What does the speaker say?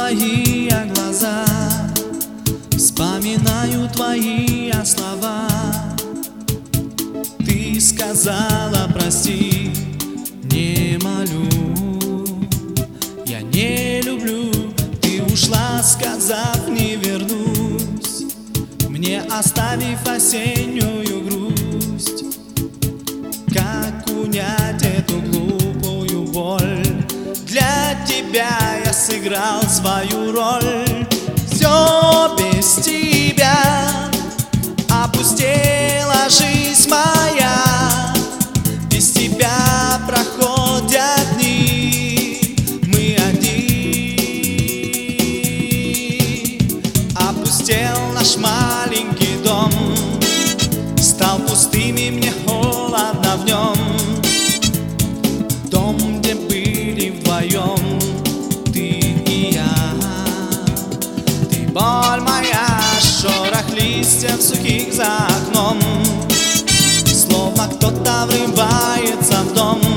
твои глаза, вспоминаю твои слова. Ты сказала прости, не молю, я не люблю. Ты ушла, сказав не вернусь, мне оставив осеннюю грусть. Как унять эту глупую боль? Для тебя я сыграл свою роль. Все без тебя, опустела жизнь моя. Без тебя проходят дни, мы одни. Опустел наш маленький дом, стал пустым и мне холодно в нем. Дом, где были вдвоем ты и я. Ты боль моя, шорох листьев сухих за окном, словно кто-то врывается в дом.